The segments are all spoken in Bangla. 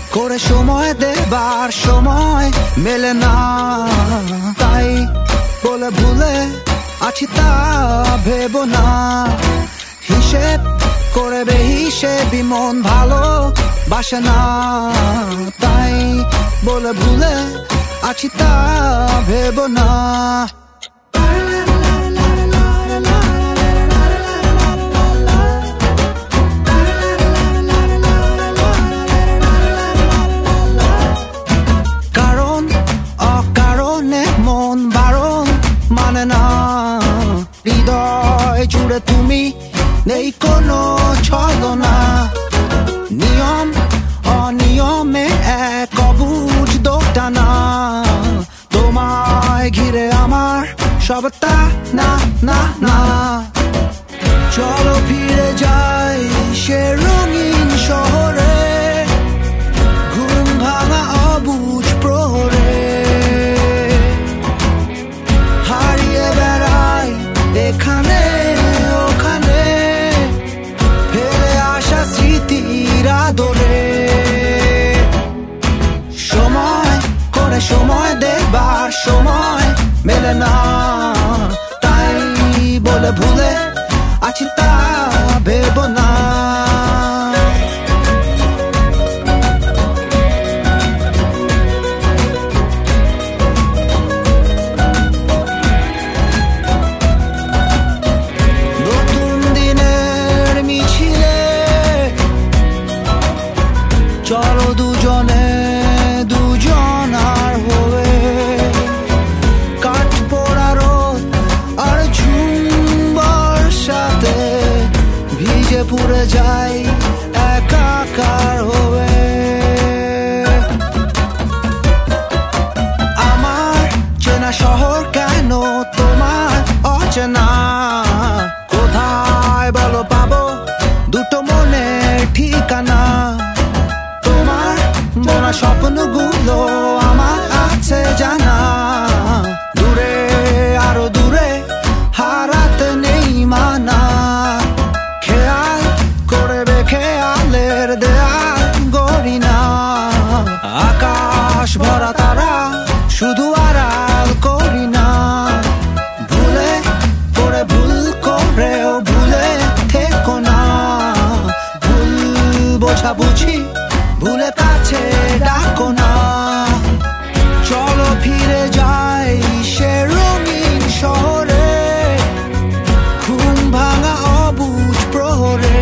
করে সময় দেবার সময় মেলে না, তাই বলে ভুলে আছি তা ভেবো না। হিসেব করে বেহিসেবি মন ভালো বাসে না, তাই বলে ভুলে আছি তা ভেবো না। কারণ অকারণে মন বারণ মানে না, হৃদয় জুড়ে তুমি নেই কোনো ছলনা। নিয়ম অনিয়মে এক অবুঝ দোটানা, তোমায় ঘিরে আমার সব তা না না না। চলো ফিরে যাই সে রঙিন শহরে, ঘুম ভাঙা অবুঝ প্রহরে। হারিয়ে বেড়াই এখানে ওখানে, ফেলে আসা স্মৃতির আদরে। সময় করে সময় দেবার সময় মেলে না, তাই বলে ভুলে আছি তা ভেবো না। নতুন দিনের মিছিলে চলো দুজনে দুজন আর হয়ে, কাঠ পোড়া রোদ আর ঝুম্বার সাথে ভিজে পুড়ে যাই একাকার হয়ে। আমার চেনা শহর কেন তোমার অচেনা, কোথায় বলো পাবো দুটো মনের ঠিকানা। তোমার মোরা স্বপ্নগুলো আমার আছে জানা, দূরে আরো দূরে হারাতে নেই মানা। খেয়াল করবে খেয়ালের দেয়াল গড়ি না, আকাশ ভরা তারা শুধু আড়াল করি না। ভুলে করে ভুল করেও ভুলে থেকো না, ভুল বোঝা বুঝি ভুলে কাছে ডাকো না। চলো ফিরে যাই সে রঙিন শহরে, ঘুম ভাঙা অবুঝ প্রহরে।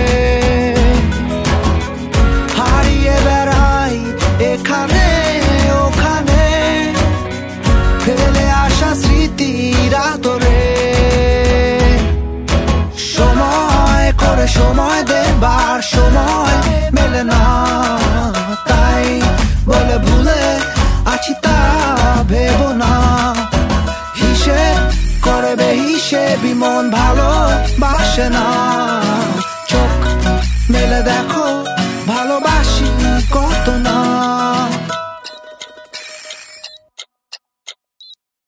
হারিয়ে বেড়াই এখানে ওখানে, ফেলে আসা স্মৃতির আদরে। সময় করে সময় দেবার সময় মেলে না, তাই বলে ভুলে আছি তা ভেবো না। হিসেব করে বেহিসেবি মন ভালো বাসে না, চোখ মেলে দেখো